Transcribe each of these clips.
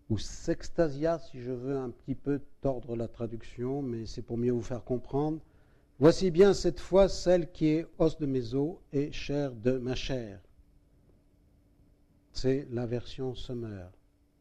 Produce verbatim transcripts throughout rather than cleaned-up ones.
ou sextasia, si je veux un petit peu tordre la traduction, mais c'est pour mieux vous faire comprendre. Voici bien cette fois celle qui est os de mes os et chair de ma chair. C'est la version Sommer.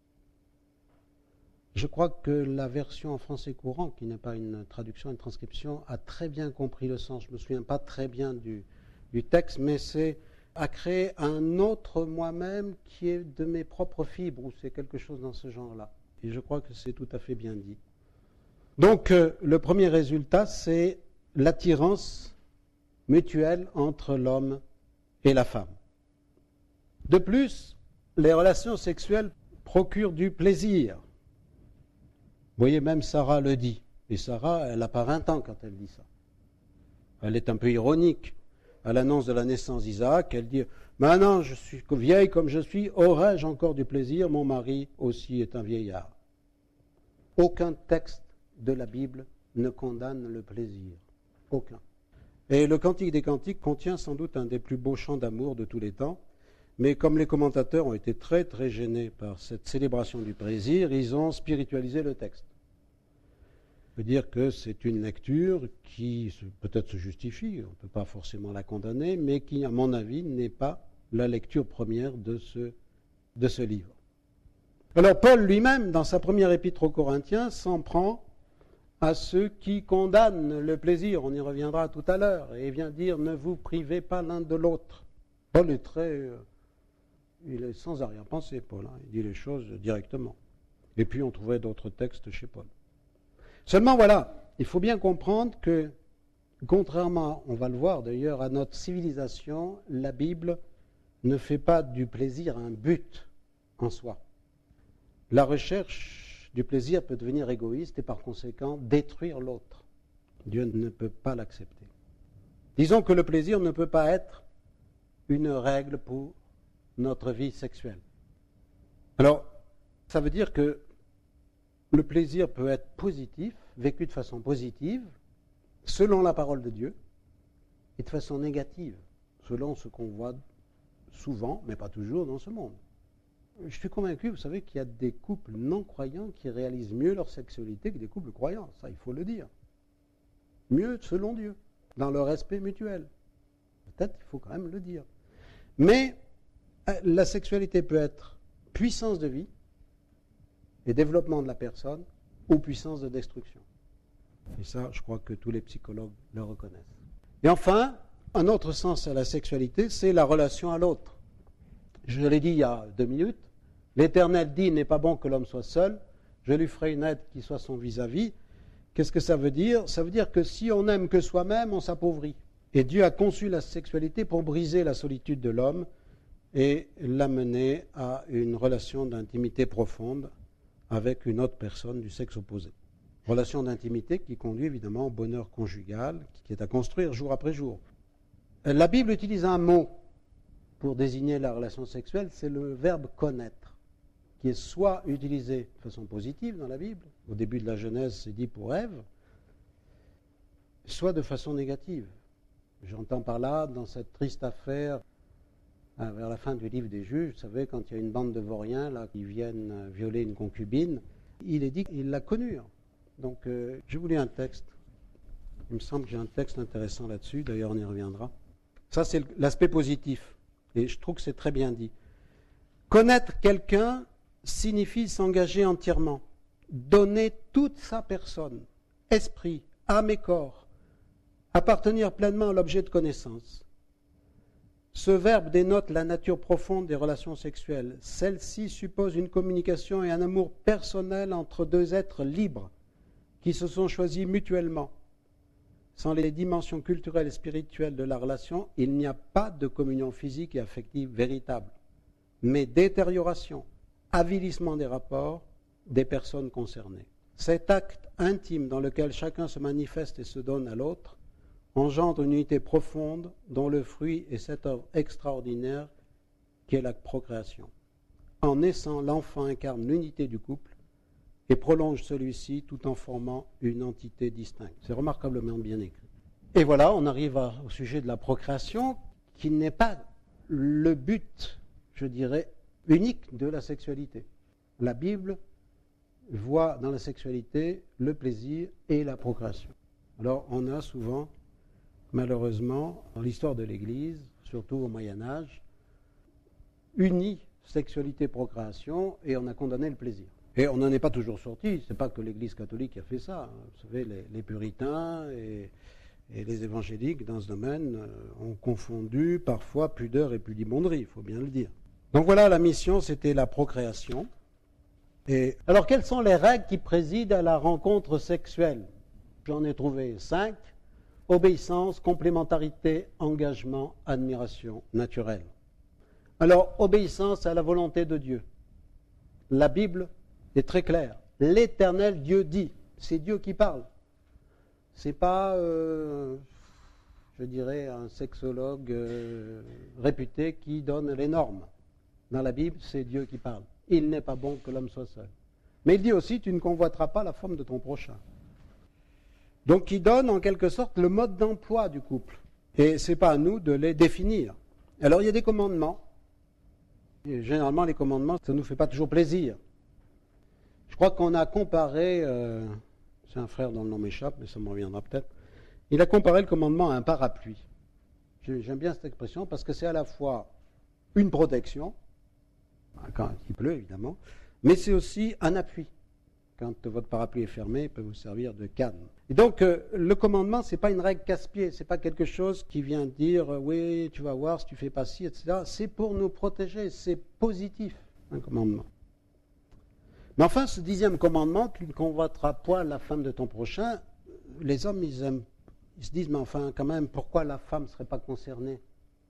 Je crois que la version en français courant, qui n'est pas une traduction, une transcription, a très bien compris le sens. Je ne me souviens pas très bien du, du texte, mais c'est à créer un autre moi-même qui est de mes propres fibres, ou c'est quelque chose dans ce genre-là. Et je crois que c'est tout à fait bien dit. Donc, euh, le premier résultat, c'est l'attirance mutuelle entre l'homme et la femme. De plus, les relations sexuelles procurent du plaisir. Vous voyez, même Sarah le dit. Et Sarah, elle n'a pas vingt ans quand elle dit ça. Elle est un peu ironique. À l'annonce de la naissance d'Isaac, elle dit « Maintenant, je suis vieille comme je suis, aurais-je encore du plaisir? Mon mari aussi est un vieillard. » Aucun texte de la Bible ne condamne le plaisir. Aucun. Et le Cantique des Cantiques contient sans doute un des plus beaux chants d'amour de tous les temps. Mais comme les commentateurs ont été très très gênés par cette célébration du plaisir, ils ont spiritualisé le texte. Je veux dire que c'est une lecture qui peut-être se justifie, on ne peut pas forcément la condamner, mais qui, à mon avis, n'est pas la lecture première de ce, de ce livre. Alors Paul lui-même, dans sa première épître aux Corinthiens, s'en prend à ceux qui condamnent le plaisir. On y reviendra tout à l'heure. Et il vient dire « Ne vous privez pas l'un de l'autre ». Paul est très... Euh, il est sans arrière-pensée, Paul. Hein, il dit les choses directement. Et puis on trouvait d'autres textes chez Paul. Seulement voilà, il faut bien comprendre que, contrairement, on va le voir d'ailleurs, à notre civilisation, la Bible ne fait pas du plaisir un but en soi. La recherche du plaisir peut devenir égoïste et par conséquent détruire l'autre. Dieu ne peut pas l'accepter. Disons que le plaisir ne peut pas être une règle pour notre vie sexuelle. Alors, ça veut dire que le plaisir peut être positif, vécu de façon positive, selon la parole de Dieu, et de façon négative, selon ce qu'on voit souvent, mais pas toujours, dans ce monde. Je suis convaincu, vous savez, qu'il y a des couples non-croyants qui réalisent mieux leur sexualité que des couples croyants, ça il faut le dire. Mieux selon Dieu, dans leur respect mutuel. Peut-être il faut quand même le dire. Mais la sexualité peut être puissance de vie et développement de la personne ou puissance de destruction. Et ça, je crois que tous les psychologues le reconnaissent. Et enfin, un autre sens à la sexualité, c'est la relation à l'autre. Je l'ai dit il y a deux minutes, l'Éternel dit « n'est pas bon que l'homme soit seul, je lui ferai une aide qui soit son vis-à-vis ». Qu'est-ce que ça veut dire? Ça veut dire que si on n'aime que soi-même, on s'appauvrit. Et Dieu a conçu la sexualité pour briser la solitude de l'homme et l'amener à une relation d'intimité profonde avec une autre personne du sexe opposé. Relation d'intimité qui conduit évidemment au bonheur conjugal, qui est à construire jour après jour. La Bible utilise un mot pour désigner la relation sexuelle, c'est le verbe connaître, qui est soit utilisé de façon positive dans la Bible, au début de la Genèse c'est dit pour Ève, soit de façon négative. J'entends par là, dans cette triste affaire, vers la fin du livre des Juges, vous savez, quand il y a une bande de vauriens là, qui viennent violer une concubine, il est dit qu'il l'a connue. Donc, euh, je vous lis un texte. Il me semble que j'ai un texte intéressant là-dessus, d'ailleurs on y reviendra. Ça, c'est l'aspect positif, et je trouve que c'est très bien dit. Connaître quelqu'un signifie s'engager entièrement, donner toute sa personne, esprit, âme et corps, appartenir pleinement à l'objet de connaissance. Ce verbe dénote la nature profonde des relations sexuelles. Celle-ci suppose une communication et un amour personnel entre deux êtres libres qui se sont choisis mutuellement. Sans les dimensions culturelles et spirituelles de la relation, il n'y a pas de communion physique et affective véritable, mais détérioration, avilissement des rapports des personnes concernées. Cet acte intime dans lequel chacun se manifeste et se donne à l'autre engendre une unité profonde dont le fruit est cette œuvre extraordinaire qu'est la procréation. En naissant, l'enfant incarne l'unité du couple et prolonge celui-ci tout en formant une entité distincte. C'est remarquablement bien écrit. Et voilà, on arrive à, au sujet de la procréation, qui n'est pas le but, je dirais, unique de la sexualité. La Bible voit dans la sexualité le plaisir et la procréation. Alors on a souvent, malheureusement, dans l'histoire de l'Église, surtout au Moyen-Âge, uni sexualité et procréation et on a condamné le plaisir. Et on n'en est pas toujours sorti, c'est pas que l'Église catholique qui a fait ça. Vous savez, les, les puritains et, et les évangéliques dans ce domaine euh, ont confondu parfois pudeur et pudibonderie, il faut bien le dire. Donc voilà, la mission, c'était la procréation. Et alors, quelles sont les règles qui président à la rencontre sexuelle? J'en ai trouvé cinq. Obéissance, complémentarité, engagement, admiration naturelle. Alors, obéissance à la volonté de Dieu. La Bible est très claire. L'Éternel Dieu dit. C'est Dieu qui parle. C'est pas, euh, je dirais, un sexologue euh, réputé qui donne les normes. Dans la Bible, c'est Dieu qui parle. Il n'est pas bon que l'homme soit seul. Mais il dit aussi, tu ne convoiteras pas la femme de ton prochain. Donc il donne en quelque sorte le mode d'emploi du couple. Et ce n'est pas à nous de les définir. Alors il y a des commandements. Et généralement les commandements, ça ne nous fait pas toujours plaisir. Je crois qu'on a comparé, euh, c'est un frère dont le nom m'échappe, mais ça me reviendra peut-être, il a comparé le commandement à un parapluie. J'aime bien cette expression parce que c'est à la fois une protection, quand il pleut évidemment, mais c'est aussi un appui. Quand votre parapluie est fermé, il peut vous servir de canne. Et donc, euh, le commandement, ce n'est pas une règle casse-pied, ce n'est pas quelque chose qui vient dire euh, « oui, tu vas voir si tu fais pas ci, et cetera » C'est pour nous protéger, c'est positif, un commandement. Mais enfin, ce dixième commandement, tu ne convoiteras point la femme de ton prochain, les hommes, ils, aiment, ils se disent « mais enfin, quand même, pourquoi la femme ne serait pas concernée ?»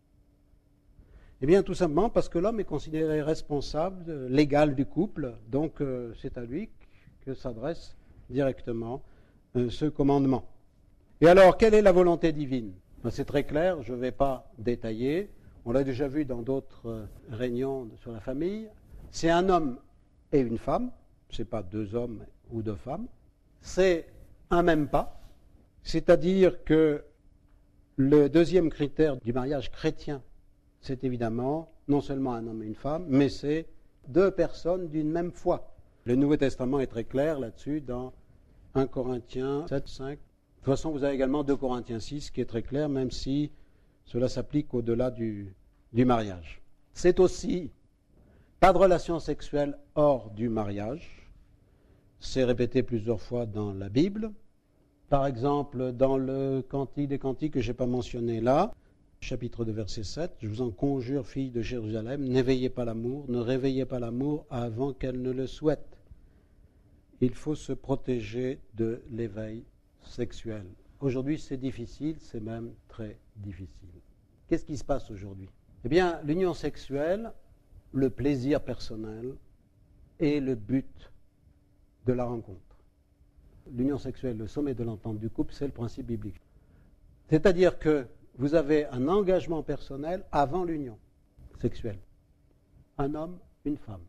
Eh bien, tout simplement parce que l'homme est considéré responsable, légal du couple, donc euh, c'est à lui que s'adresse directement euh, ce commandement. Et alors, quelle est la volonté divine? Ben, c'est très clair, je ne vais pas détailler. On l'a déjà vu dans d'autres euh, réunions sur la famille. C'est un homme et une femme. Ce n'est pas deux hommes ou deux femmes. C'est un même pas. C'est-à-dire que le deuxième critère du mariage chrétien, c'est évidemment non seulement un homme et une femme, mais c'est deux personnes d'une même foi. Le Nouveau Testament est très clair là-dessus dans un Corinthiens sept, cinq. De toute façon, vous avez également deux Corinthiens six qui est très clair, même si cela s'applique au-delà du, du mariage. C'est aussi pas de relation sexuelle hors du mariage. C'est répété plusieurs fois dans la Bible. Par exemple, dans le Cantique des Cantiques que je n'ai pas mentionné là, chapitre deux, verset sept, « Je vous en conjure, filles de Jérusalem, n'éveillez pas l'amour, ne réveillez pas l'amour avant qu'elle ne le souhaite. » Il faut se protéger de l'éveil sexuel. Aujourd'hui, c'est difficile, c'est même très difficile. Qu'est-ce qui se passe aujourd'hui? Eh bien, l'union sexuelle, le plaisir personnel est le but de la rencontre. L'union sexuelle, le sommet de l'entente du couple, c'est le principe biblique. C'est-à-dire que vous avez un engagement personnel avant l'union sexuelle. Un homme, une femme.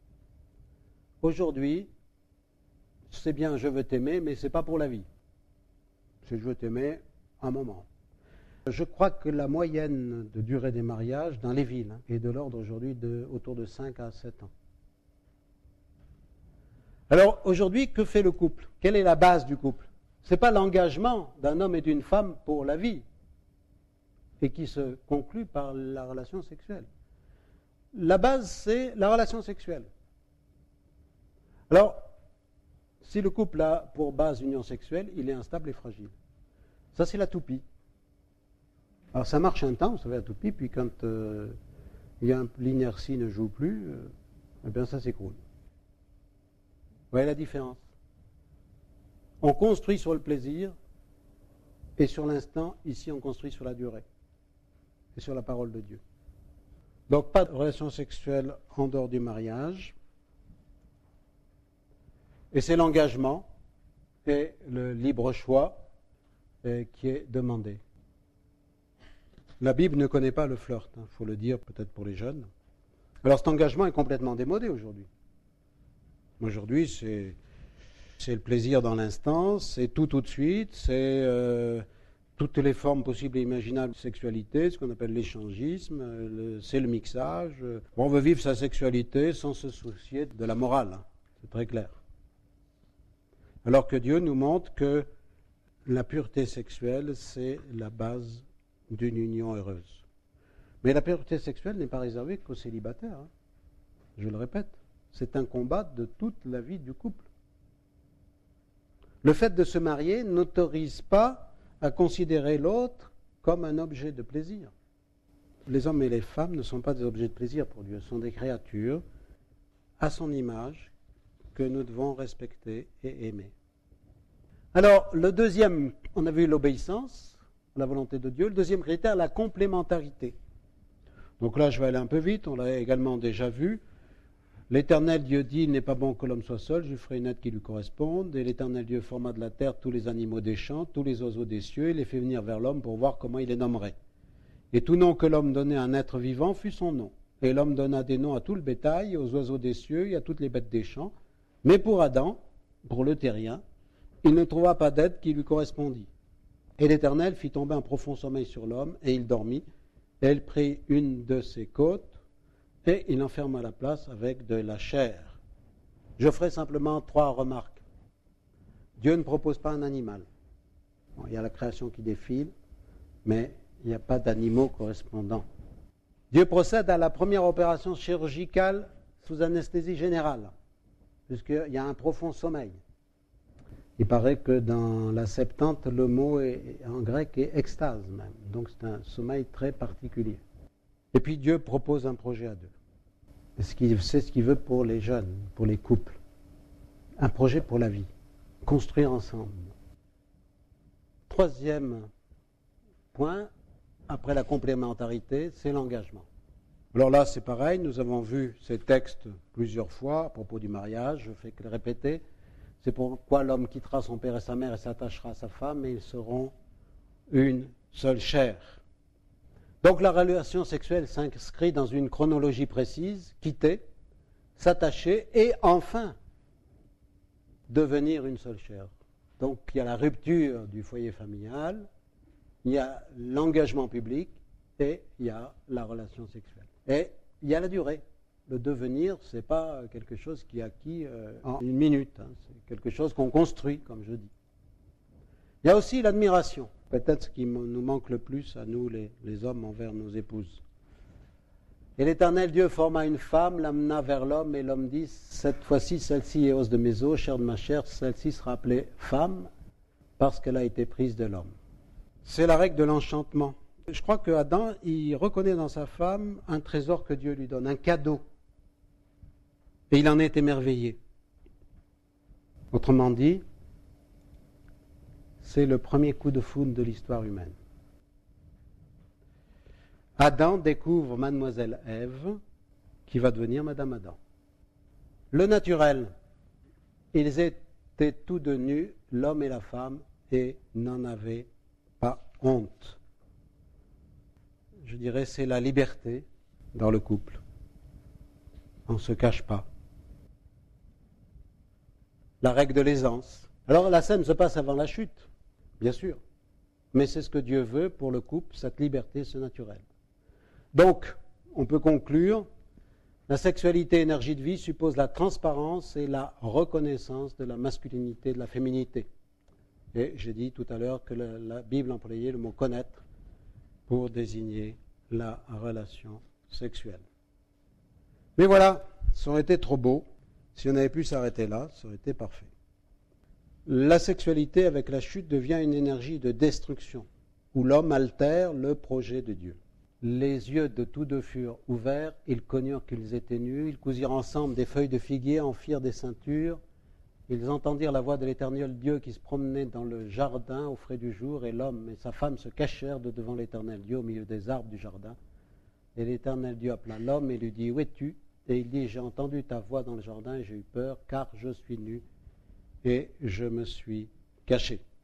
Aujourd'hui, c'est bien je veux t'aimer, mais ce n'est pas pour la vie. C'est je veux t'aimer un moment. Je crois que la moyenne de durée des mariages dans les villes hein, est de l'ordre aujourd'hui de autour de cinq à sept ans. Alors aujourd'hui, que fait le couple? Quelle est la base du couple? Ce n'est pas l'engagement d'un homme et d'une femme pour la vie et qui se conclut par la relation sexuelle. La base, c'est la relation sexuelle. Alors, si le couple a pour base l'union sexuelle, il est instable et fragile. Ça, c'est la toupie. Alors, ça marche un temps, vous savez, la toupie, puis quand euh, il y a un, l'inertie ne joue plus, euh, eh bien, ça s'écroule. Vous voyez la différence? On construit sur le plaisir, et sur l'instant, ici, on construit sur la durée, et sur la parole de Dieu. Donc, pas de relation sexuelle en dehors du mariage. Et c'est l'engagement et le libre choix euh, qui est demandé. La Bible ne connaît pas le flirt, il hein, faut le dire peut-être pour les jeunes. Alors cet engagement est complètement démodé aujourd'hui. Aujourd'hui, c'est, c'est le plaisir dans l'instant, c'est tout tout de suite, c'est euh, toutes les formes possibles et imaginables de sexualité, ce qu'on appelle l'échangisme, le, c'est le mixage. On veut vivre sa sexualité sans se soucier de la morale, hein, c'est très clair. Alors que Dieu nous montre que la pureté sexuelle, c'est la base d'une union heureuse. Mais la pureté sexuelle n'est pas réservée qu'aux célibataires. Hein. Je le répète, c'est un combat de toute la vie du couple. Le fait de se marier n'autorise pas à considérer l'autre comme un objet de plaisir. Les hommes et les femmes ne sont pas des objets de plaisir pour Dieu, ce sont des créatures à son image que nous devons respecter et aimer. Alors, le deuxième, on a vu l'obéissance à la volonté de Dieu. Le deuxième critère, la complémentarité. Donc là, je vais aller un peu vite, on l'a également déjà vu. L'Éternel Dieu dit, il n'est pas bon que l'homme soit seul, je lui ferai une aide qui lui corresponde. Et l'Éternel Dieu forma de la terre tous les animaux des champs, tous les oiseaux des cieux, et les fait venir vers l'homme pour voir comment il les nommerait. Et tout nom que l'homme donnait à un être vivant fut son nom. Et l'homme donna des noms à tout le bétail, aux oiseaux des cieux et à toutes les bêtes des champs. Mais pour Adam, pour le terrien, il ne trouva pas d'aide qui lui correspondit. Et l'Éternel fit tomber un profond sommeil sur l'homme, et il dormit. Et il prit une de ses côtes, et il enferma la place avec de la chair. Je ferai simplement trois remarques. Dieu ne propose pas un animal. Bon, il y a la création qui défile, mais il n'y a pas d'animaux correspondants. Dieu procède à la première opération chirurgicale sous anesthésie générale, puisqu'il y a un profond sommeil. Il paraît que dans la Septante, le mot est, en grec est extase même, donc c'est un sommeil très particulier. Et puis Dieu propose un projet à deux. C'est ce qu'il veut pour les jeunes, pour les couples. Un projet pour la vie, construire ensemble. Troisième point, après la complémentarité, c'est l'engagement. Alors là, c'est pareil, nous avons vu ces textes plusieurs fois à propos du mariage, je ne fais que le répéter. C'est pourquoi l'homme quittera son père et sa mère et s'attachera à sa femme, et ils seront une seule chair. Donc la relation sexuelle s'inscrit dans une chronologie précise, quitter, s'attacher et enfin devenir une seule chair. Donc il y a la rupture du foyer familial, il y a l'engagement public et il y a la relation sexuelle. Et il y a la durée. Le devenir, ce n'est pas quelque chose qui est acquis euh, en une minute, hein. C'est quelque chose qu'on construit, comme je dis. Il y a aussi l'admiration, peut-être ce qui nous manque le plus à nous, les, les hommes, envers nos épouses. Et l'Éternel Dieu forma une femme, l'amena vers l'homme, et l'homme dit, cette fois-ci, celle-ci est os de mes os, chair de ma chair, celle-ci sera appelée femme, parce qu'elle a été prise de l'homme. C'est la règle de l'enchantement. Je crois que Adam, il reconnaît dans sa femme un trésor que Dieu lui donne, un cadeau. Et il en est émerveillé. Autrement dit, c'est le premier coup de foudre de l'histoire humaine. Adam découvre mademoiselle Ève, qui va devenir Madame Adam. Le naturel, ils étaient tous deux nus, l'homme et la femme, et n'en avaient pas honte. Je dirais c'est la liberté dans le couple. On ne se cache pas. La règle de l'aisance. Alors la scène se passe avant la chute, bien sûr. Mais c'est ce que Dieu veut pour le couple, cette liberté, ce naturel. Donc, on peut conclure, la sexualité, énergie de vie, suppose la transparence et la reconnaissance de la masculinité et de la féminité. Et j'ai dit tout à l'heure que la, la Bible employait le mot connaître pour désigner la relation sexuelle. Mais voilà, ça aurait été trop beau. Si on avait pu s'arrêter là, ça aurait été parfait. La sexualité, avec la chute, devient une énergie de destruction, où l'homme altère le projet de Dieu. Les yeux de tous deux furent ouverts, ils connurent qu'ils étaient nus, ils cousirent ensemble des feuilles de figuier, en firent des ceintures. Ils entendirent la voix de l'Éternel Dieu qui se promenait dans le jardin au frais du jour, et l'homme et sa femme se cachèrent de devant l'Éternel Dieu au milieu des arbres du jardin. Et l'Éternel Dieu appela l'homme et lui dit, où es-tu ? Et il dit, j'ai entendu ta voix dans le jardin et j'ai eu peur, car je suis nu et je me suis caché.